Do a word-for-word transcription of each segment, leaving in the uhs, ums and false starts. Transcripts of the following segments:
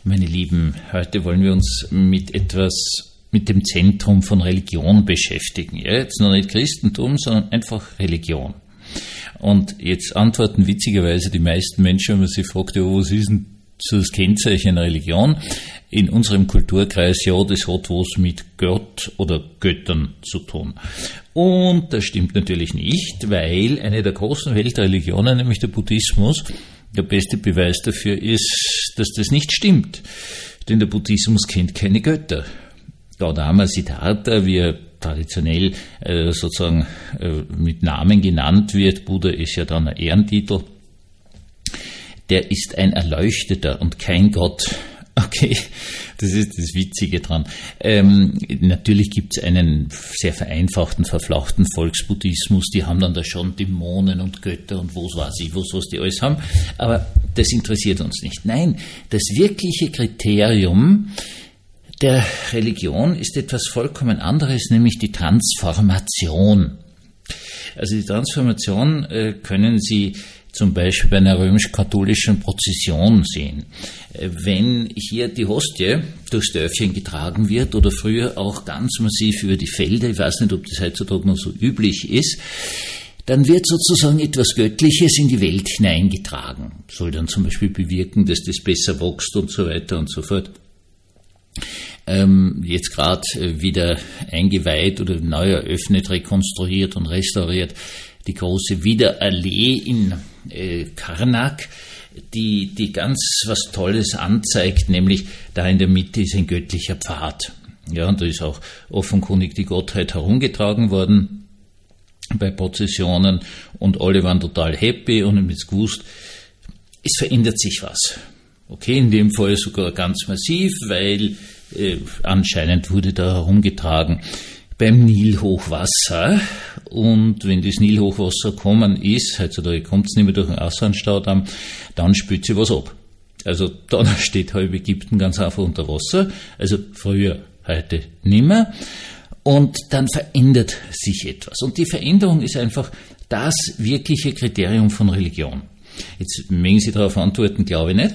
Meine Lieben, heute wollen wir uns mit etwas, mit dem Zentrum von Religion beschäftigen. Ja, jetzt noch nicht Christentum, sondern einfach Religion. Und jetzt antworten witzigerweise die meisten Menschen, wenn man sie fragt, ja, was ist denn so das Kennzeichen einer Religion? In unserem Kulturkreis, ja, das hat was mit Gott oder Göttern zu tun. Und das stimmt natürlich nicht, weil eine der großen Weltreligionen, nämlich der Buddhismus, der beste Beweis dafür ist, dass das nicht stimmt. Denn der Buddhismus kennt keine Götter. Gautama Siddhartha, wie er traditionell äh, sozusagen äh, mit Namen genannt wird, Buddha ist ja dann ein Ehrentitel, der ist ein Erleuchteter und kein Gott. Okay, das ist das Witzige dran. Ähm, natürlich gibt es einen sehr vereinfachten, verflauchten Volksbuddhismus, die haben dann da schon Dämonen und Götter und was weiß ich, was, was die alles haben, aber das interessiert uns nicht. Nein, das wirkliche Kriterium der Religion ist etwas vollkommen anderes, nämlich die Transformation. Also die Transformation äh, können Sie zum Beispiel bei einer römisch-katholischen Prozession sehen. Wenn hier die Hostie durchs Dörfchen getragen wird oder früher auch ganz massiv über die Felder, ich weiß nicht, ob das heutzutage noch so üblich ist, dann wird sozusagen etwas Göttliches in die Welt hineingetragen. Soll dann zum Beispiel bewirken, dass das besser wächst und so weiter und so fort. Ähm, jetzt gerade wieder eingeweiht oder neu eröffnet, rekonstruiert und restauriert die große Wiederallee in äh, Karnak, die, die ganz was Tolles anzeigt, nämlich da in der Mitte ist ein göttlicher Pfad. Ja, und da ist auch offenkundig die Gottheit herumgetragen worden bei Prozessionen und alle waren total happy und haben jetzt gewusst, es verändert sich was. Okay, in dem Fall sogar ganz massiv, weil äh, anscheinend wurde da herumgetragen beim Nilhochwasser. Und wenn das Nilhochwasser kommen ist, heutzutage kommt es nicht mehr durch den Aswan-Staudamm, dann spült sie was ab. Also dann steht halb Ägypten ganz einfach unter Wasser, also früher, heute nimmer. Und dann verändert sich etwas. Und die Veränderung ist einfach das wirkliche Kriterium von Religion. Jetzt mögen Sie darauf antworten, glaube ich nicht,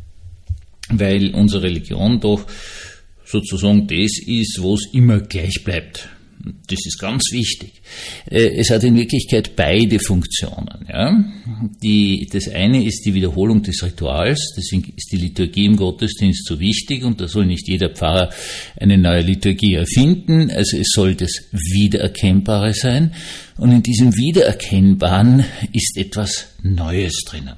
weil unsere Religion doch sozusagen das ist, was immer gleich bleibt. Das ist ganz wichtig. Es hat in Wirklichkeit beide Funktionen. Ja? Die, das eine ist die Wiederholung des Rituals, deswegen ist die Liturgie im Gottesdienst so wichtig und da soll nicht jeder Pfarrer eine neue Liturgie erfinden, also es soll das Wiedererkennbare sein und in diesem Wiedererkennbaren ist etwas Neues drinnen.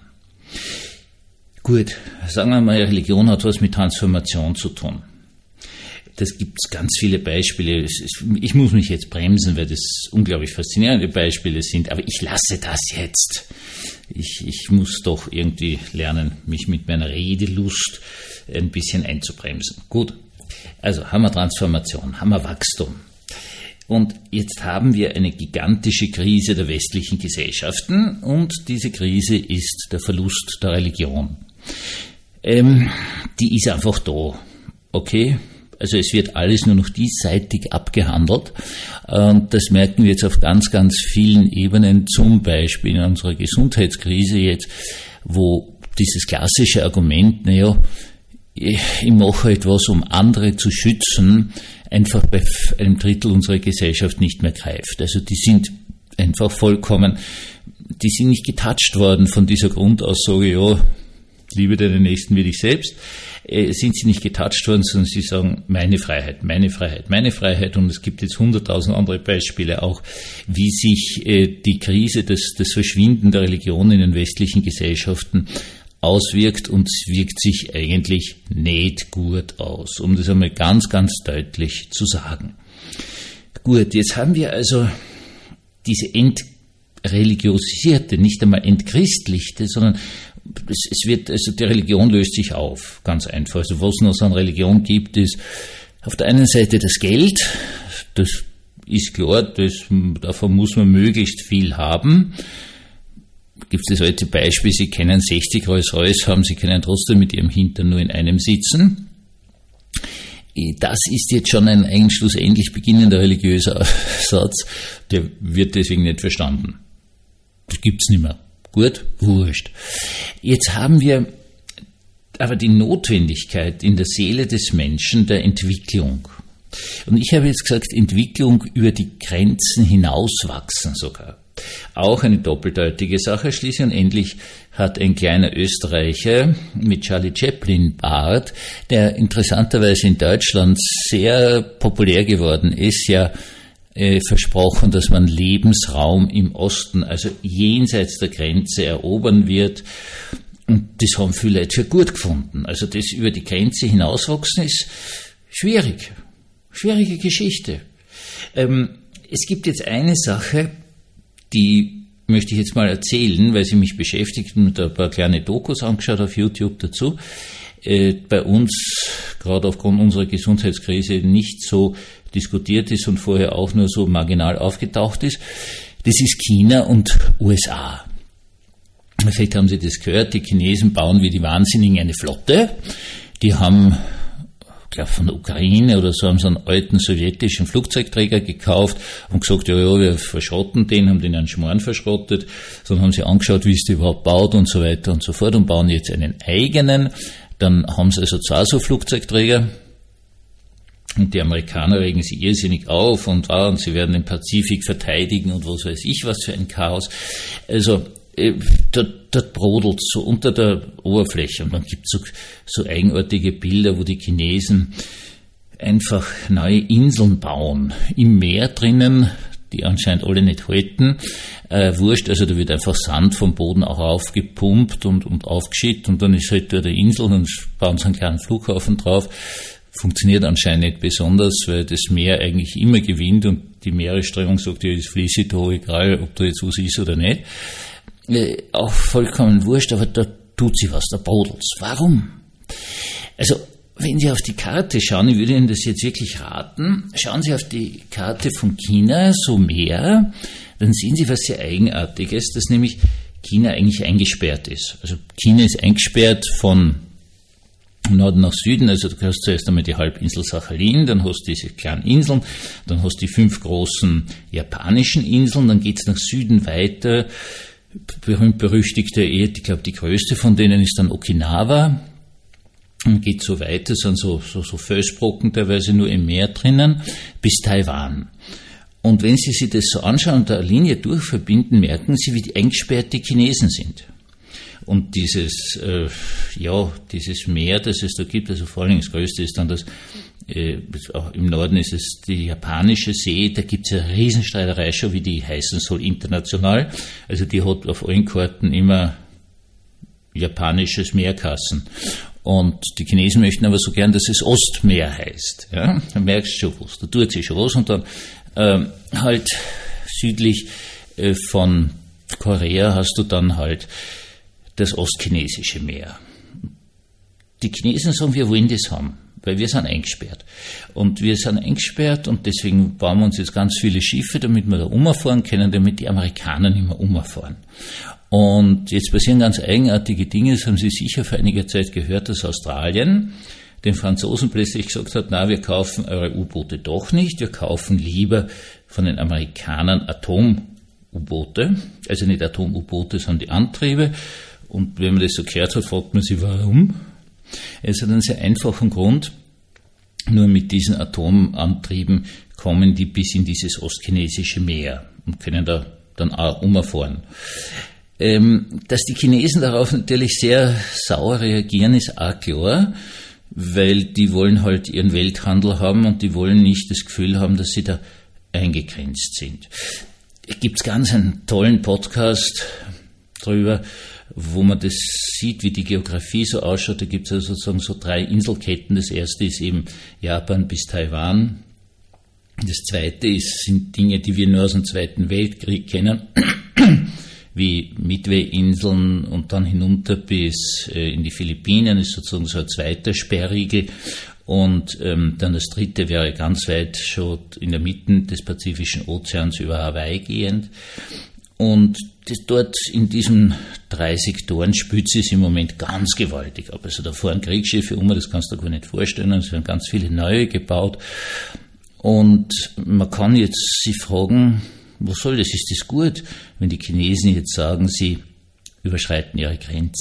Gut, sagen wir mal, Religion hat was mit Transformation zu tun. Das gibt es ganz viele Beispiele. Ich muss mich jetzt bremsen, weil das unglaublich faszinierende Beispiele sind, aber ich lasse das jetzt. Ich, ich muss doch irgendwie lernen, mich mit meiner Redelust ein bisschen einzubremsen. Gut, also haben wir Transformation, haben wir Wachstum. Und jetzt haben wir eine gigantische Krise der westlichen Gesellschaften und diese Krise ist der Verlust der Religion. Ähm, die ist einfach da, okay? Also es wird alles nur noch diesseitig abgehandelt und das merken wir jetzt auf ganz, ganz vielen Ebenen, zum Beispiel in unserer Gesundheitskrise jetzt, wo dieses klassische Argument, naja, ich mache etwas, um andere zu schützen, einfach bei einem Drittel unserer Gesellschaft nicht mehr greift. Also die sind einfach vollkommen, die sind nicht getoucht worden von dieser Grundaussage, ja, liebe deinen Nächsten wie dich selbst, äh, sind sie nicht getoucht worden, sondern sie sagen, meine Freiheit, meine Freiheit, meine Freiheit. Und es gibt jetzt hunderttausend andere Beispiele auch, wie sich äh, die Krise, das, das Verschwinden der Religion in den westlichen Gesellschaften auswirkt und es wirkt sich eigentlich nicht gut aus, um das einmal ganz, ganz deutlich zu sagen. Gut, jetzt haben wir also diese entreligiosierte, nicht einmal entchristlichte, sondern es, es wird, also die Religion löst sich auf, ganz einfach. Also was es noch so an Religion gibt, ist auf der einen Seite das Geld, das ist klar, das, davon muss man möglichst viel haben. Gibt es das alte Beispiel, Sie können sechzig Rolls-Royce haben, Sie können trotzdem mit Ihrem Hintern nur in einem sitzen. Das ist jetzt schon ein eigentlich schlussendlich beginnender religiöser Satz, der wird deswegen nicht verstanden. Das gibt's nicht mehr. Gut, wurscht. Jetzt haben wir aber die Notwendigkeit in der Seele des Menschen der Entwicklung. Und ich habe jetzt gesagt, Entwicklung über die Grenzen hinauswachsen sogar. Auch eine doppeldeutige Sache. Schließlich und endlich hat ein kleiner Österreicher mit Charlie Chaplin Bart, der interessanterweise in Deutschland sehr populär geworden ist, ja äh, versprochen, dass man Lebensraum im Osten, also jenseits der Grenze, erobern wird. Und das haben viele Leute für gut gefunden. Also das über die Grenze hinauswachsen ist schwierig. Schwierige Geschichte. Ähm, es gibt jetzt eine Sache, die möchte ich jetzt mal erzählen, weil sie mich beschäftigt und ein paar kleine Dokus angeschaut auf YouTube dazu. Äh, bei uns, gerade aufgrund unserer Gesundheitskrise, nicht so diskutiert ist und vorher auch nur so marginal aufgetaucht ist. Das ist China und U S A. Vielleicht haben Sie das gehört, die Chinesen bauen wie die Wahnsinnigen eine Flotte. Die haben, ich glaube von der Ukraine oder so, haben so einen alten sowjetischen Flugzeugträger gekauft und gesagt, ja, ja, wir verschrotten den, haben den an Schmoren verschrottet. Dann haben sie angeschaut, wie es die überhaupt baut und so weiter und so fort und bauen jetzt einen eigenen. Dann haben sie also zwei so Flugzeugträger. Und die Amerikaner regen sich irrsinnig auf und, ah, und sie werden den Pazifik verteidigen und was weiß ich, was für ein Chaos. Also, Dort, dort brodelt so unter der Oberfläche und man gibt so, so eigenartige Bilder, wo die Chinesen einfach neue Inseln bauen, im Meer drinnen, die anscheinend alle nicht halten, äh, wurscht, also da wird einfach Sand vom Boden auch aufgepumpt und, und aufgeschüttet und dann ist halt da die Insel und dann bauen sie einen kleinen Flughafen drauf. Funktioniert anscheinend nicht besonders, weil das Meer eigentlich immer gewinnt und die Meeresströmung sagt, ja, es fließt da, egal ob da jetzt was ist oder nicht. Äh, auch vollkommen wurscht, aber da tut sie was, da brodelt's. Warum? Also, wenn Sie auf die Karte schauen, ich würde Ihnen das jetzt wirklich raten, schauen Sie auf die Karte von China, so mehr, dann sehen Sie was sehr Eigenartiges, dass nämlich China eigentlich eingesperrt ist. Also China ist eingesperrt von Norden nach Süden, also du hast zuerst einmal die Halbinsel Sachalin, dann hast du diese kleinen Inseln, dann hast du die fünf großen japanischen Inseln, dann geht's nach Süden weiter, berühmt-berüchtigte, ich glaube die größte von denen ist dann Okinawa, und geht so weiter, sind so, so, so Felsbrocken teilweise nur im Meer drinnen, bis Taiwan. Und wenn Sie sich das so anschauen und da eine Linie durchverbinden, merken Sie, wie eingesperrt die Chinesen sind. Und dieses, äh, ja, dieses Meer, das es da gibt, also vor allem das größte ist dann das, äh, auch im Norden ist es die japanische See, da gibt es eine Riesenstreiterei schon, wie die heißen soll, international. Also die hat auf allen Karten immer japanisches Meerkassen. Und die Chinesen möchten aber so gern, dass es Ostmeer heißt. Ja? Da merkst du schon was, da tut sich schon was. Und dann ähm, halt südlich äh, von Korea hast du dann halt das ostchinesische Meer. Die Chinesen sagen, wir wollen das haben, weil wir sind eingesperrt. Und wir sind eingesperrt und deswegen bauen wir uns jetzt ganz viele Schiffe, damit wir da umfahren können, damit die Amerikaner nicht mehr umfahren. Und jetzt passieren ganz eigenartige Dinge, das haben Sie sicher vor einiger Zeit gehört, dass Australien den Franzosen plötzlich gesagt hat, na, wir kaufen eure U-Boote doch nicht, wir kaufen lieber von den Amerikanern Atom-U-Boote, also nicht Atom-U-Boote, sondern die Antriebe. Und wenn man das so gehört hat, fragt man sich, warum? Es hat einen sehr einfachen Grund, nur mit diesen Atomantrieben kommen die bis in dieses ostchinesische Meer und können da dann auch umfahren. Ähm, dass die Chinesen darauf natürlich sehr sauer reagieren, ist auch klar, weil die wollen halt ihren Welthandel haben und die wollen nicht das Gefühl haben, dass sie da eingegrenzt sind. Es gibt ganz einen tollen Podcast drüber, wo man das sieht, wie die Geografie so ausschaut. Da gibt es also sozusagen so drei Inselketten. Das erste ist eben Japan bis Taiwan. Das zweite ist, sind Dinge, die wir nur aus dem Zweiten Weltkrieg kennen, wie Midway-Inseln und dann hinunter bis äh, in die Philippinen, ist sozusagen so ein zweiter Sperrriegel. Und ähm, dann das dritte wäre ganz weit schon in der Mitte des Pazifischen Ozeans über Hawaii gehend. Und das dort in diesen drei Sektoren spült es im Moment ganz gewaltig ab. Also da fahren Kriegsschiffe um, das kannst du dir gar nicht vorstellen. Es werden ganz viele neue gebaut. Und man kann jetzt sich fragen, was soll das? Ist das gut, wenn die Chinesen jetzt sagen, sie überschreiten ihre Grenze?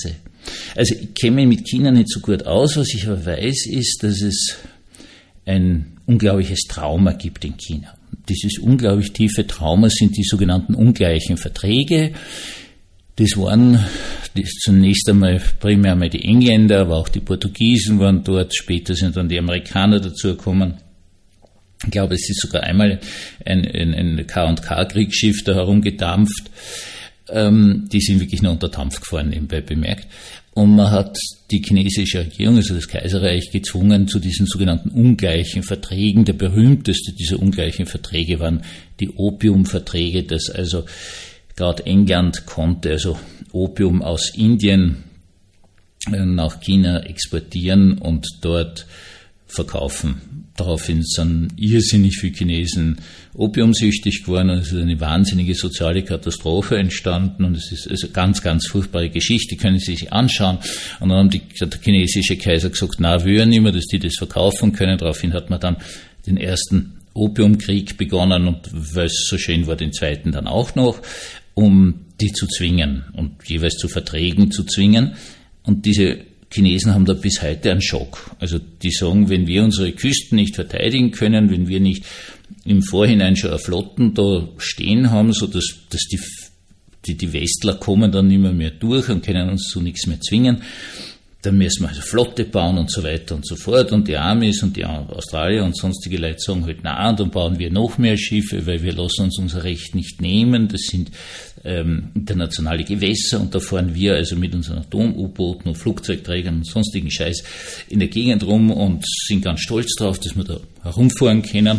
Also ich kenne mich mit China nicht so gut aus, was ich aber weiß, ist, dass es ein unglaubliches Trauma gibt in China. Dieses unglaublich tiefe Trauma sind die sogenannten ungleichen Verträge. Das waren das zunächst einmal primär einmal die Engländer, aber auch die Portugiesen waren dort, später sind dann die Amerikaner dazugekommen. Ich glaube, es ist sogar einmal ein, ein, ein K und K-Kriegsschiff da herumgedampft. Ähm, die sind wirklich nur unter Dampf gefahren, nebenbei bemerkt. Und man hat die chinesische Regierung, also das Kaiserreich, gezwungen zu diesen sogenannten ungleichen Verträgen. Der berühmteste dieser ungleichen Verträge waren die Opiumverträge, dass also gerade England konnte also Opium aus Indien nach China exportieren und dort verkaufen. Daraufhin sind irrsinnig viele Chinesen opiumsüchtig geworden und es ist eine wahnsinnige soziale Katastrophe entstanden und es ist also ganz, ganz furchtbare Geschichte, können Sie sich anschauen. Und dann haben die, der chinesische Kaiser gesagt, na, will er nicht mehr, dass die das verkaufen können. Daraufhin hat man dann den ersten Opiumkrieg begonnen und weil es so schön war, den zweiten dann auch noch, um die zu zwingen und jeweils zu Verträgen zu zwingen. Und diese Chinesen haben da bis heute einen Schock. Also die sagen, wenn wir unsere Küsten nicht verteidigen können, wenn wir nicht im Vorhinein schon eine Flotten da stehen haben, so dass, dass die, die, die Westler kommen dann nicht mehr, mehr durch und können uns zu nichts mehr zwingen, dann müssen wir also Flotte bauen und so weiter und so fort. Und die Amis und die Australier und sonstige Leute sagen halt, na, und dann bauen wir noch mehr Schiffe, weil wir lassen uns unser Recht nicht nehmen. Das sind ähm, internationale Gewässer und da fahren wir also mit unseren Atom-U-Booten und Flugzeugträgern und sonstigen Scheiß in der Gegend rum und sind ganz stolz drauf, dass wir da herumfahren können.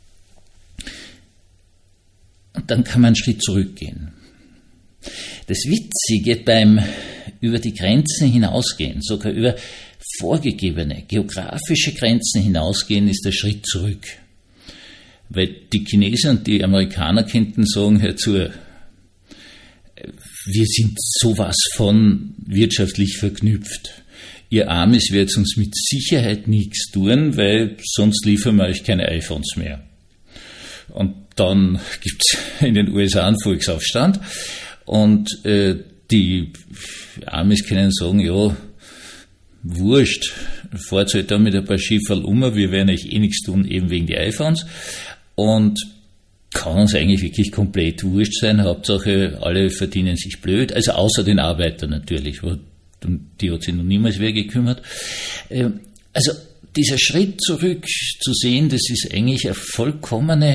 Und dann kann man einen Schritt zurückgehen. Das Witzige beim über die Grenzen hinausgehen, sogar über vorgegebene geografische Grenzen hinausgehen, ist der Schritt zurück. Weil die Chinesen und die Amerikaner könnten sagen, hör zu, wir sind sowas von wirtschaftlich verknüpft. Ihr Amis werdet uns mit Sicherheit nichts tun, weil sonst liefern wir euch keine iPhones mehr. Und dann gibt's in den U S A einen Volksaufstand und äh, die Amis können sagen, ja, wurscht, fahrt halt da mit ein paar Schifferl um, wir werden euch eh nichts tun, eben wegen die iPhones. Und kann uns eigentlich wirklich komplett wurscht sein, Hauptsache alle verdienen sich blöd, also außer den Arbeitern natürlich, um die hat sich noch niemals wer gekümmert. Also dieser Schritt zurück zu sehen, das ist eigentlich eine vollkommene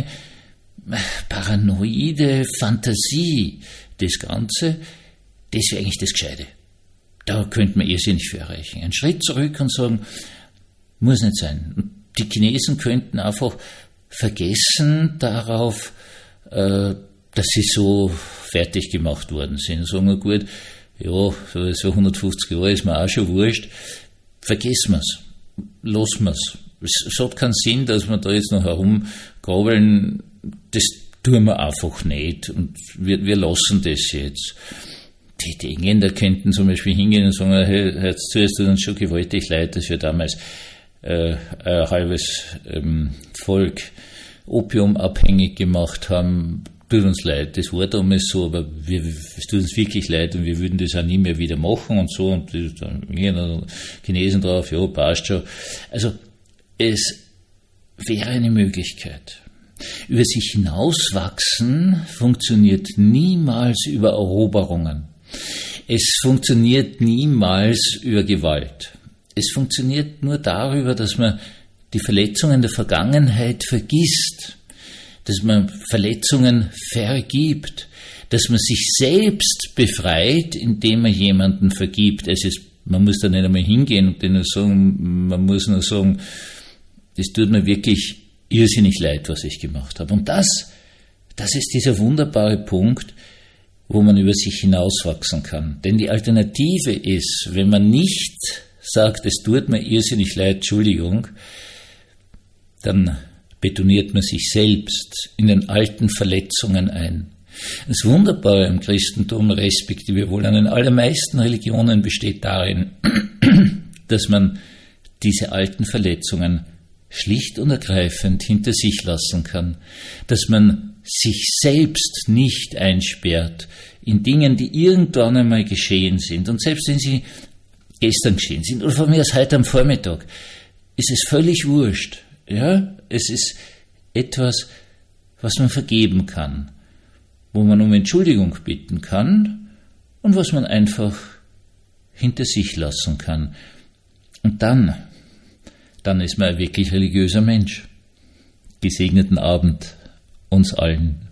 paranoide Fantasie, das Ganze. Das wäre eigentlich das Gescheite. Da könnte man irrsinnig viel erreichen. Einen Schritt zurück und sagen, muss nicht sein. Die Chinesen könnten einfach vergessen darauf, äh, dass sie so fertig gemacht worden sind. Sagen wir, gut, ja, so hundertfünfzig Jahre ist mir auch schon wurscht. Vergessen wir es. Lassen wir es. Es hat keinen Sinn, dass wir da jetzt noch herumgrabbeln. Das tun wir einfach nicht. Und wir, wir lassen das jetzt. Die, die Engländer könnten zum Beispiel hingehen und sagen, hey, hört zu, es tut uns schon gewaltig leid, dass wir damals äh, ein halbes ähm, Volk opiumabhängig gemacht haben. Tut uns leid, das war damals so, aber wir, es tut uns wirklich leid und wir würden das auch nie mehr wieder machen und so. Und die Engländer und Chinesen drauf, ja, passt schon. Also es wäre eine Möglichkeit. Über sich hinauswachsen funktioniert niemals über Eroberungen. Es funktioniert niemals über Gewalt. Es funktioniert nur darüber, dass man die Verletzungen der Vergangenheit vergisst, dass man Verletzungen vergibt, dass man sich selbst befreit, indem man jemanden vergibt. Es ist, man muss da nicht einmal hingehen und denen sagen, man muss nur sagen, es tut mir wirklich irrsinnig leid, was ich gemacht habe. Und das, das ist dieser wunderbare Punkt, wo man über sich hinauswachsen kann. Denn die Alternative ist, wenn man nicht sagt, es tut mir irrsinnig leid, Entschuldigung, dann betoniert man sich selbst in den alten Verletzungen ein. Das Wunderbare im Christentum, respektive wohl an den allermeisten Religionen, besteht darin, dass man diese alten Verletzungen schlicht und ergreifend hinter sich lassen kann, dass man sich selbst nicht einsperrt in Dingen, die irgendwann einmal geschehen sind. Und selbst wenn sie gestern geschehen sind oder von mir aus heute am Vormittag, ist es völlig wurscht. Ja, es ist etwas, was man vergeben kann, wo man um Entschuldigung bitten kann und was man einfach hinter sich lassen kann. Und dann, dann ist man ein wirklich religiöser Mensch. Gesegneten Abend uns allen.